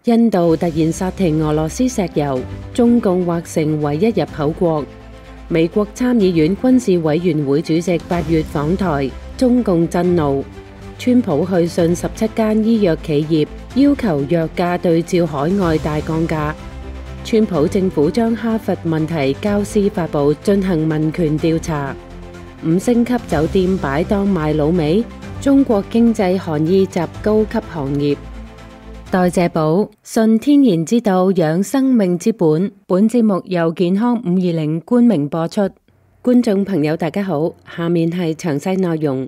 印度突然剎停俄羅斯石油，中共劃成唯一入口國。美國參議院軍事委員會主席8月訪台，中共震怒。川普去信17間醫藥企業，要求藥價對照海外大降價。川普政府將哈佛問題交司法部進行民權調查。5星級酒店擺檔賣滷味，中國經濟寒意襲高級行業。代謝寶，順天然之道養生命之本。本節目由健康520冠名播出。觀眾朋友大家好，下面係詳細內容。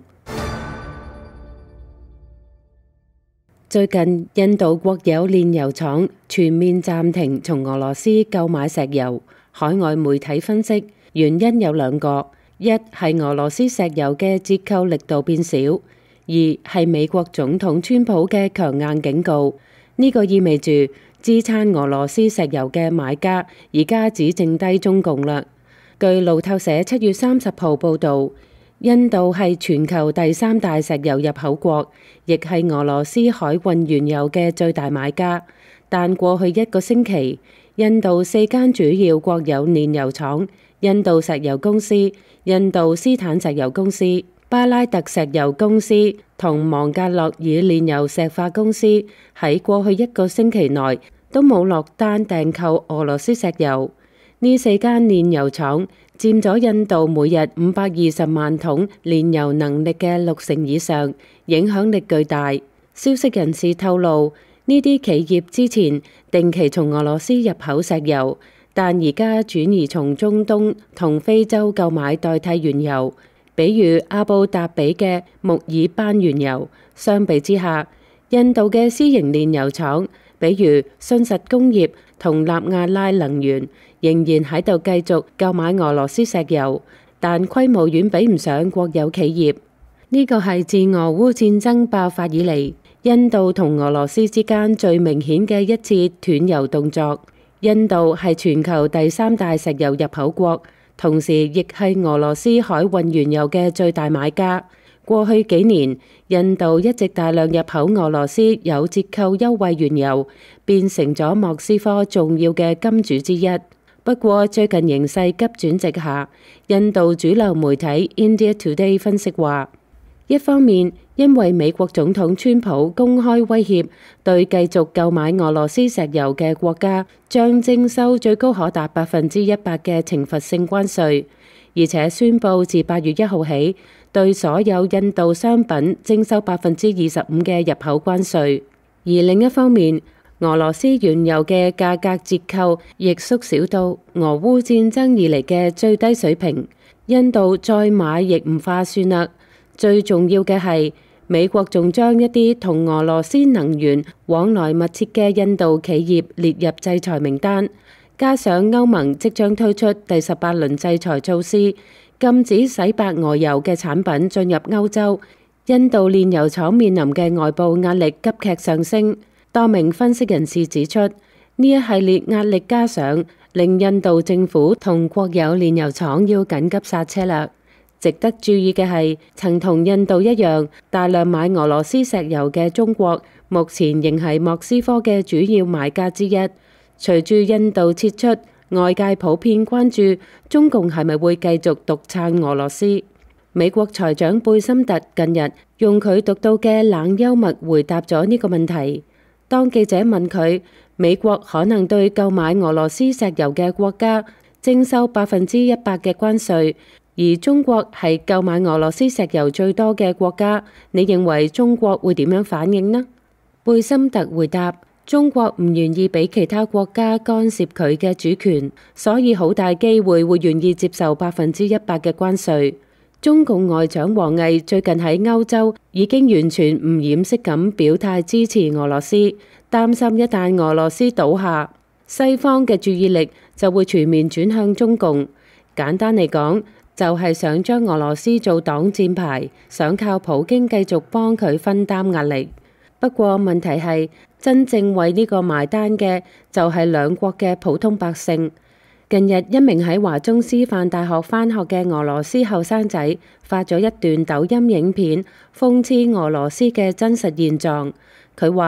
最近印度國有煉油廠全面暫停從俄羅斯購買石油。海外媒體分析，原因有兩個：一係俄羅斯石油嘅折扣力度變少；二係美國總統川普嘅強硬警告。呢個意味住支撐俄羅斯石油嘅買家而家只剩低中共啦。據路透社7月30號報導，印度係全球第3大石油入口國，亦係俄羅斯海運原油嘅最大買家。但過去1個星期，印度4間主要國有煉油廠——印度石油公司、印度斯坦石油公司、巴拉特石油公司同芒格諾爾煉油石化公司喺過去1個星期內都冇落單訂購俄羅斯石油。呢4間煉油廠佔咗印度每日520萬桶煉油能力嘅60%以上，影響力巨大。消息人士透露，呢啲企業之前定期從俄羅斯入口石油，但而家轉移從中東同非洲購買代替原油，比如阿布達比嘅穆爾班原油。相比之下，印度嘅私營煉油廠，比如信實工業同納亞拉能源，仍然喺度繼續購買俄羅斯石油，但規模遠比唔上國有企業。呢個係自俄烏戰爭爆發以嚟，印度同俄羅斯之間最明顯嘅一次斷油動作。印度係全球第3大石油入口國，同時亦係俄羅斯海運原油嘅最大買家。過去幾年，印度一直大量入口俄羅斯有折扣優惠原油，變成咗莫斯科重要嘅金主之一。不過最近形勢急轉直下，印度主流媒體 India Today 分析話，一方面因為美國總統川普公開威脅，對繼續購買俄羅斯石油嘅國家將徵收最高可達100%嘅懲罰性關稅，而且宣布自8月1號起，對所有印度商品徵收25%嘅入口關稅。而另一方面，俄羅斯原油嘅價格折扣亦縮小到俄烏戰爭以嚟嘅最低水平，印度再買亦唔划算啦。最重要嘅係，美國仲將一啲同俄羅斯能源往來密切嘅印度企業列入制裁名單，加上歐盟即將推出第18輪制裁措施，禁止洗白俄油嘅產品進入歐洲，印度煉油廠面臨嘅外部壓力急劇上升。多名分析人士指出，呢一系列壓力加上，令印度政府同國有煉油廠要緊急剎車啦。值得注意嘅係，曾同印度一樣大量買俄羅斯石油嘅中國，目前仍係莫斯科嘅主要買家之一。隨住印度撤出，外界普遍關注中共係咪會繼續獨撐俄羅斯。美國財長貝森特近日用佢獨到嘅冷幽默回答咗呢個問題。當記者問佢美國可能對購買俄羅斯石油嘅國家徵收100%嘅關稅，而中國係購買俄羅斯石油最多嘅國家，你認為中國會點樣反應呢？貝森特回答：中國唔願意俾其他國家干涉佢嘅主權，所以好大機會會願意接受100%嘅關稅。中共外長王毅最近喺歐洲已經完全唔掩飾咁表態支持俄羅斯，擔心一旦俄羅斯倒下，西方嘅注意力就會全面轉向中共。簡單嚟講，就係想將俄羅斯做擋箭牌，想靠普京繼續幫佢分擔壓力。不過問題係，真正為呢個埋單嘅就係兩國嘅普通百姓。近日，一名喺華中師範大學返學嘅俄羅斯後生仔發咗一段抖音影片，諷刺俄羅斯嘅真實現狀。佢話：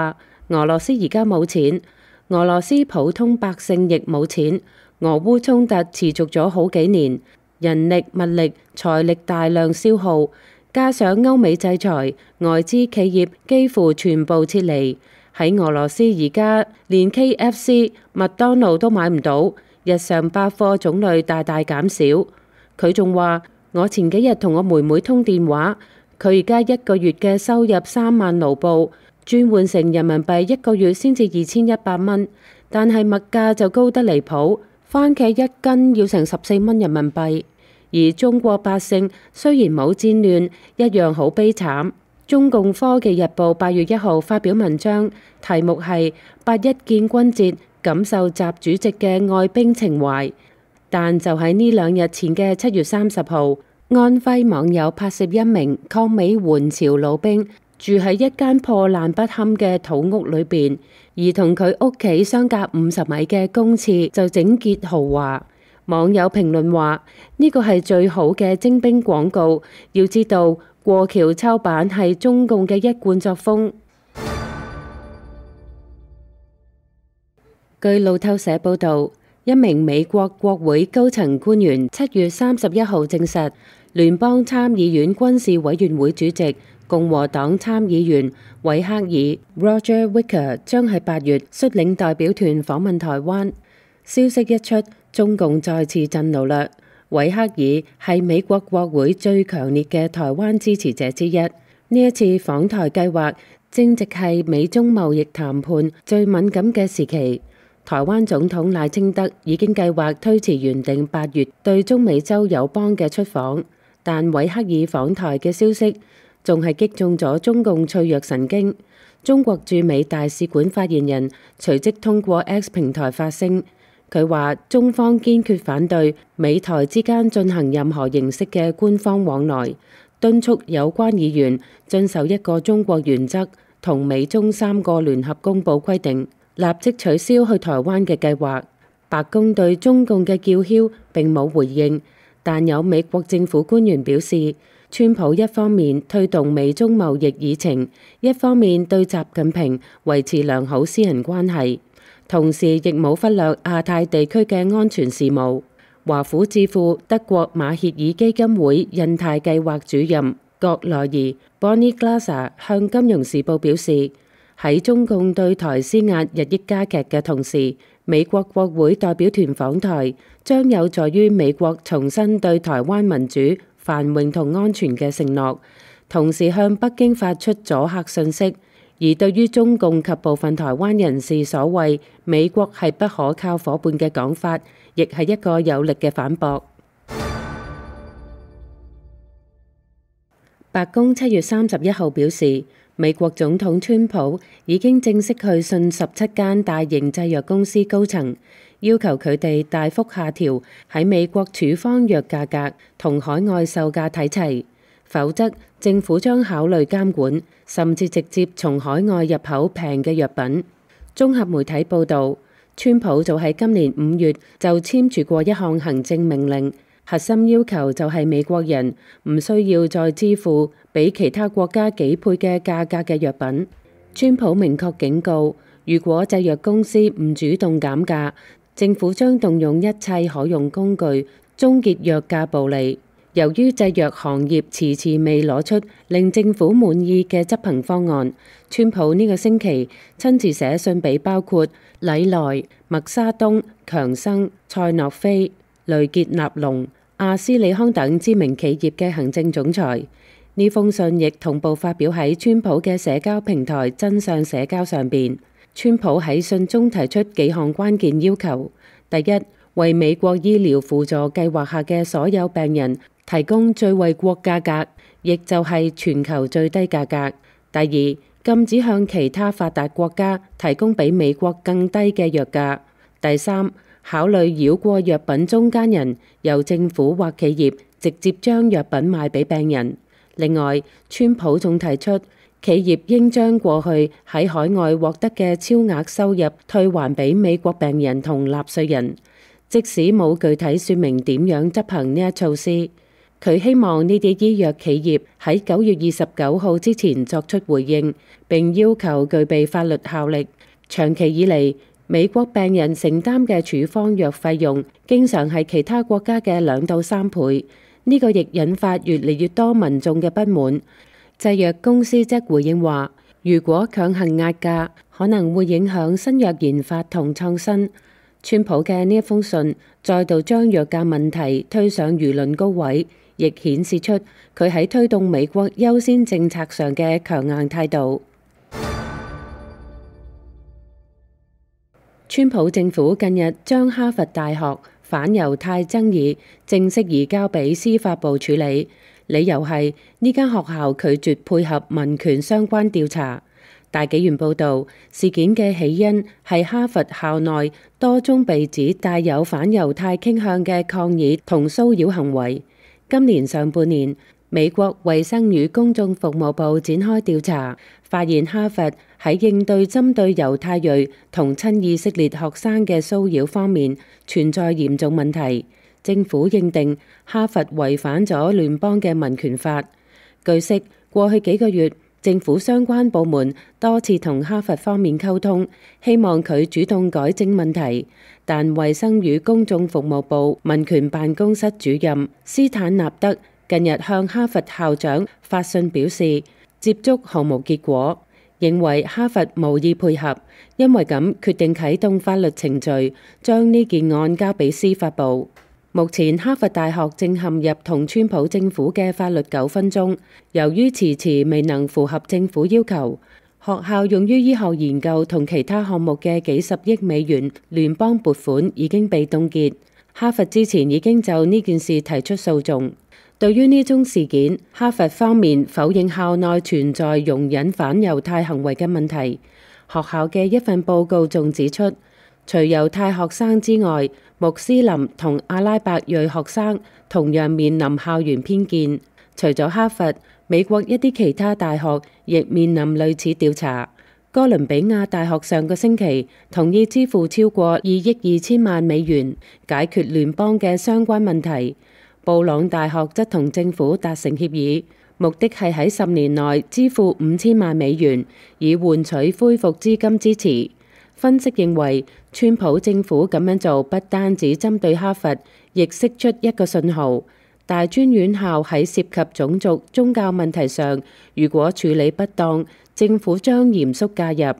俄羅斯而家冇錢，俄羅斯普通百姓亦冇錢。俄烏衝突持續咗好幾年，人力、物力、財力大量消耗，加上歐美制裁，外資企業幾乎全部撤離。喺俄羅斯而家連 KFC、麥當勞都買唔到，日常百貨種類大大減少。佢仲話：我前幾日同我妹妹通電話，佢而家一個月嘅收入3萬盧布，轉換成人民幣一個月先至2100蚊，但係物價就高得離譜，番茄一斤要成14蚊人民幣。而中國百姓雖然冇戰亂，一樣好悲慘。中共科技日報8月1號發表文章，題目係8·1建軍節，感受習主席嘅愛兵情懷。但就喺呢2日前嘅7月30號，安徽網友拍攝一名抗美援朝老兵住喺一間破爛不堪嘅土屋裏邊，而同佢屋企相隔50米嘅公廁就整潔豪華。網友評論話：呢個係最好嘅徵兵廣告。要知道過橋抽板係中共嘅一貫作風。據路透社報導，一名美國國會高層官員7月31號證實，聯邦參議院軍事委員會主席共和黨參議員韋克爾 Roger Wicker 將喺8月率領代表團訪問台灣。消息一出，中共再次震怒啦。韋克爾係美國國會最強烈嘅台灣支持者之一。呢一次訪台計劃正值係美中貿易談判最敏感嘅時期。台灣總統賴清德已經計劃推遲原定8月對中美洲友邦嘅出訪，但韋克爾訪台嘅消息仲係擊中咗中共脆弱神經。中國駐美大使館發言人隨即通過 X 平台發聲。佢話：中方堅決反對美台之間進行任何形式嘅官方往來，敦促有關議員遵守一個中國原則同美中3個聯合公報規定，立即取消去台灣嘅計劃。白宮對中共嘅叫囂並冇回應，但有美國政府官員表示，川普一方面推動美中貿易議程，一方面對習近平維持良好私人關係。同時亦冇忽略亞太地區嘅安全事務。華府智庫德國馬歇爾基金會印太計劃主任葛萊爾 Bonnie Glaser 向金融時報表示，喺中共對台施壓日益加劇嘅同時，美國國會代表團訪台將有助於美國重新對台灣民主、繁榮同安全嘅承諾，同時向北京發出阻嚇訊息。而對於中共及部分台灣人士所謂美國係不可靠夥伴嘅講法，亦係一個有力嘅反駁。白宮7月31號表示，美國總統川普已經正式去信17間大型製藥公司高層，要求佢哋大幅下調喺美國處方藥價格同海外售價睇齊，否則政府將考慮監管，甚至直接從海外入口平嘅藥品。綜合媒體報導，川普早喺今年5月就簽署過一項行政命令，核心要求就係美國人唔需要再支付比其他國家幾倍嘅價格嘅藥品。川普明確警告，如果製藥公司唔主動減價，政府將動用一切可用工具，終結藥價暴利。由於製藥行業遲遲未攞出令政府滿意嘅執行方案，川普呢個星期親自寫信俾包括禮來、默沙東、強生、賽諾菲、雷傑納隆、阿斯利康等知名企業嘅行政總裁。呢封信亦同步發表喺川普嘅社交平台真相社交上邊。川普喺信中提出幾項關鍵要求：第一，為美國醫療輔助計劃下嘅所有病人提供最惠國價格，亦就係全球最低價格。第二，禁止向其他發達國家提供比美國更低嘅藥價。第三，考慮繞過藥品中間人，由政府或企業直接將藥品賣俾病人。另外，川普仲提出，企業應將過去喺海外獲得嘅超額收入退還俾美國病人同納稅人，即使冇具體說明點樣執行呢一措施。 佢希望呢啲醫藥企業喺9月29號之前作出回應，並要求具備法律效力。長期以嚟，美國病人承擔嘅處方藥費用經常係其他國家嘅2到3倍，呢個亦引發越嚟越多民眾嘅不滿。製藥公司則回應話，如果強行壓價，可能會影響新藥研發同創新。川普嘅呢一封信再度將藥價問題推上輿論高位，亦顯示出佢喺推動美國優先政策上嘅強硬態度。川普政府近日將哈佛大學反猶太爭議正式移交俾司法部處理，理由係呢間學校拒絕配合民權相關調查。大紀元報導，事件嘅起因係哈佛校內多宗被指帶有反猶太傾向嘅抗議同騷擾行為。今年上半年，美國衛生與公眾服務部展開調查，發現哈佛喺應對針對猶太裔同親以色列學生嘅騷擾方面存在嚴重問題。政府認定哈佛違反咗聯邦嘅民權法。據悉，過去幾個月，政府相關部門多次同哈佛方面溝通，希望佢主動改正問題，但衛生與公眾服務部民權辦公室主任斯坦納德近日向哈佛校長發信表示，接觸毫無結果，認為哈佛無意配合，因為咁決定啟動法律程序，將呢件案交俾司法部。目前哈佛大學正陷入同川普政府嘅法律糾紛中，由於遲遲未能符合政府要求，學校用於醫學研究同其他項目嘅幾十億美元聯邦撥款已經被凍結。哈佛之前已經就呢件事提出訴訟。對於呢宗事件，哈佛方面否認校內存在容忍反猶太行為嘅問題。學校嘅一份報告仲指出，除猶太學生之外，穆斯林同阿拉伯裔學生同樣面臨校園偏見。除咗哈佛，美國一啲其他大學亦面臨類似調查。哥倫比亞大學上個星期同意支付超過2億2千萬美元解決聯邦嘅相關問題。布朗大學則同政府達成協議，目的係喺10年內支付5000萬美元，以換取恢復資金支持。分析認為，川普政府咁樣做不單止針對哈佛，亦釋出一個信號：大專院校喺涉及種族、宗教問題上，如果處理不當，政府將嚴肅介入。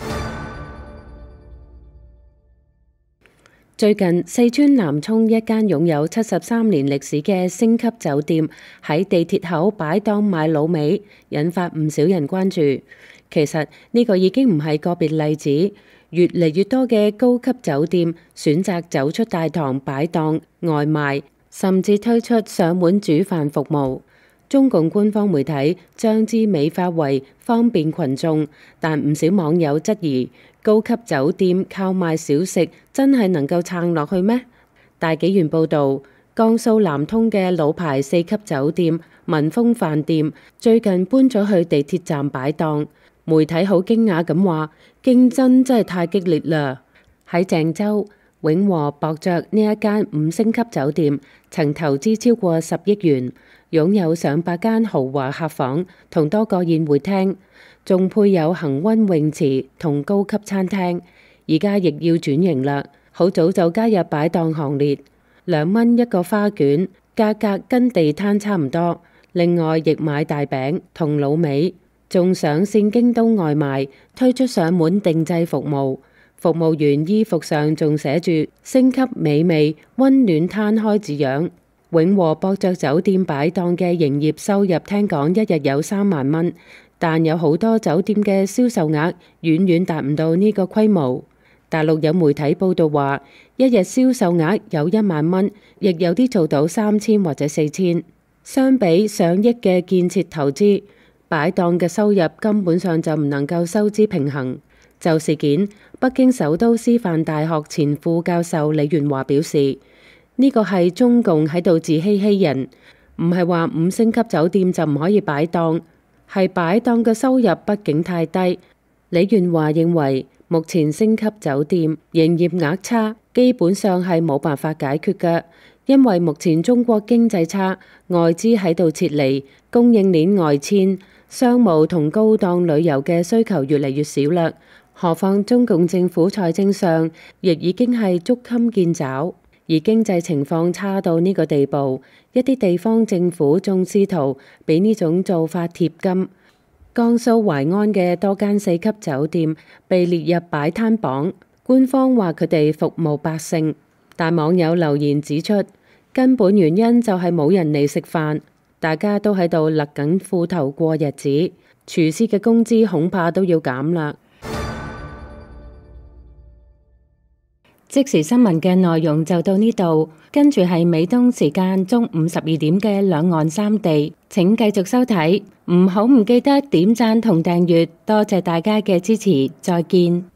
最近，四川南涌一間擁有73年歷史嘅星級酒店喺地鐵口擺檔賣滷味，引發唔少人關注。其實呢個已經唔係個別例子。越嚟越多嘅高級酒店選擇走出大堂擺檔外賣，甚至推出上門煮飯服務。中共官方媒體將之美化為方便群眾，但唔少網友質疑高級酒店靠賣小食真係能夠撐落去咩？大紀元報導，江蘇南通嘅老牌4級酒店民豐飯店最近搬咗去地鐵站擺檔。媒體好驚訝咁話，競爭真係太激烈啦！喺鄭州永和伯爵呢一間5星級酒店，曾投資超過10億元，擁有上百間豪華客房同多個宴會廳，仲配有恆溫泳池同高級餐廳。而家亦要轉型啦，好早就加入擺檔行列，2蚊一個花卷，價格跟地攤差唔多。另外亦買大餅同滷味。仲上線京東外賣，推出上門定製服務，服務員衣服上仲寫住星級美味溫暖攤開字樣。永和伯爵酒店擺檔嘅營業收入聽講一日有3萬蚊，但有好多酒店嘅銷售額遠遠達唔到呢個規模。大陸有媒體報道話，一日銷售額有1萬蚊，亦有啲做到3000或者4000。相比上億嘅建設投資，擺檔嘅收入根本上就唔能夠收支平衡。就事件，北京首都師範大學前副教授李元華表示，呢個係中共喺度自欺欺人，唔係話5星級酒店就唔可以擺檔，係擺檔嘅收入畢竟太低。李元華認為，目前星級酒店營業額差，基本上係冇辦法解決嘅， 因為目前中國經濟差，外資喺度撤離，供應鏈外遷，商務同高檔旅遊嘅需求越嚟越少啦。何況中共政府財政上亦已經係捉襟見肘，而經濟情況差到呢個地步，一啲地方政府仲試圖俾呢種做法貼金。江蘇淮安嘅多間4級酒店被列入擺攤榜，官方話佢哋服務百姓，但網友留言指出，根本原因就係冇人嚟食飯，大家都喺度勒緊褲頭過日子，廚師嘅工資恐怕都要減啦。即時新聞嘅內容就到呢度，跟住係美東時間中午12點嘅兩岸三地，請繼續收睇，唔記得點讚同訂閱，多謝大家嘅支持，再見。